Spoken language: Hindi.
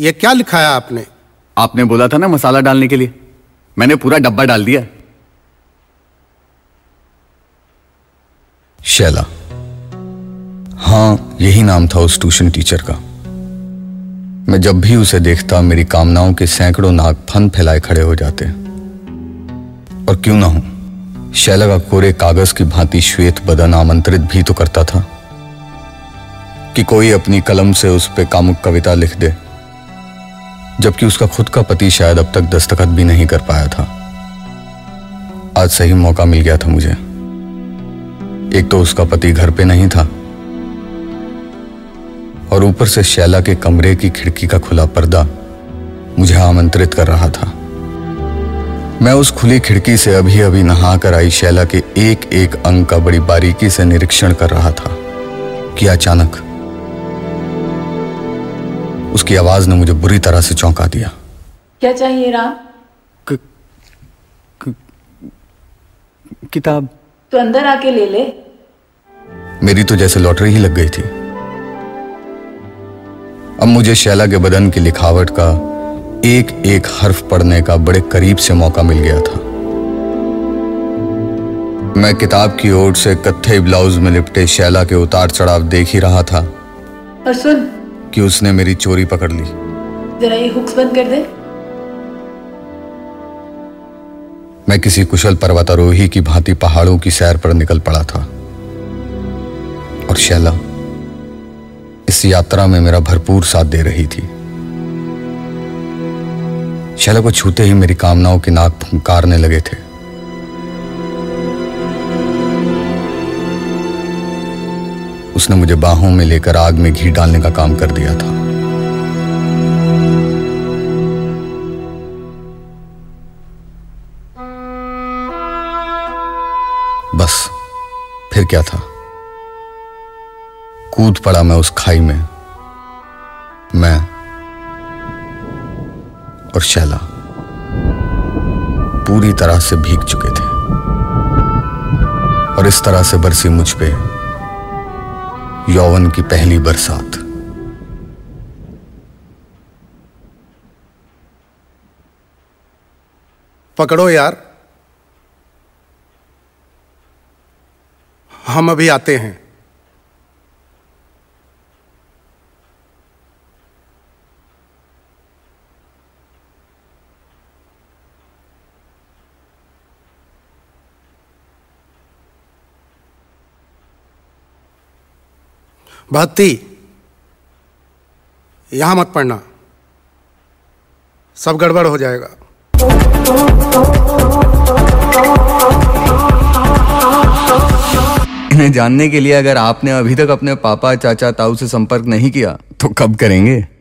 ये क्या लिखा है आपने? आपने बोला था ना मसाला डालने के लिए, मैंने पूरा डब्बा डाल दिया। शैला, हाँ यही नाम था उस ट्यूशन टीचर का। मैं जब भी उसे देखता मेरी कामनाओं के सैकड़ों नाग फन फैलाए खड़े हो जाते। और क्यों ना हो, शैला का कोरे कागज की भांति श्वेत बदन आमंत्रित भी तो करता था कि कोई अपनी कलम से उस पे कामुक कविता लिख दे, जबकि उसका खुद का पति शायद अब तक दस्तखत भी नहीं कर पाया था। आज सही मौका मिल गया था मुझे। एक तो उसका पति घर पे नहीं था, और ऊपर से शैला के कमरे की खिड़की का खुला पर्दा मुझे आमंत्रित कर रहा था। मैं उस खुली खिड़की से अभी अभी नहा कर आई शैला के एक एक अंग का बड़ी बारीकी से निरीक्षण कर रहा था कि अचानक उसकी आवाज ने मुझे बुरी तरह से चौंका दिया। क्या चाहिए राम? किताब। तो अंदर आके ले ले। मेरी तो जैसे लॉटरी ही लग गई थी। अब मुझे शैला के बदन की लिखावट का एक एक हर्फ पढ़ने का बड़े करीब से मौका मिल गया था। मैं किताब की ओर से कत्थई ब्लाउज में लिपटे शैला के उतार चढ़ाव देख ही रहा था। और सुन कि उसने मेरी चोरी पकड़ ली। जरा ये हुक्स बंद कर दे। मैं किसी कुशल पर्वतारोही की भांति पहाड़ों की सैर पर निकल पड़ा था, और शैला इस यात्रा में मेरा भरपूर साथ दे रही थी। शैला को छूते ही मेरी कामनाओं के नाक फुंकारने लगे थे। उसने मुझे बाहों में लेकर आग में घी डालने का काम कर दिया था। बस फिर क्या था, कूद पड़ा मैं उस खाई में। मैं और शैला पूरी तरह से भीग चुके थे, और इस तरह से बरसी मुझ पे यौवन की पहली बरसात। पकड़ो यार, हम अभी आते हैं। भक्ति, यहां मत पढ़ना, सब गड़बड़ हो जाएगा। इन्हें जानने के लिए अगर आपने अभी तक अपने पापा चाचा ताऊ से संपर्क नहीं किया तो कब करेंगे?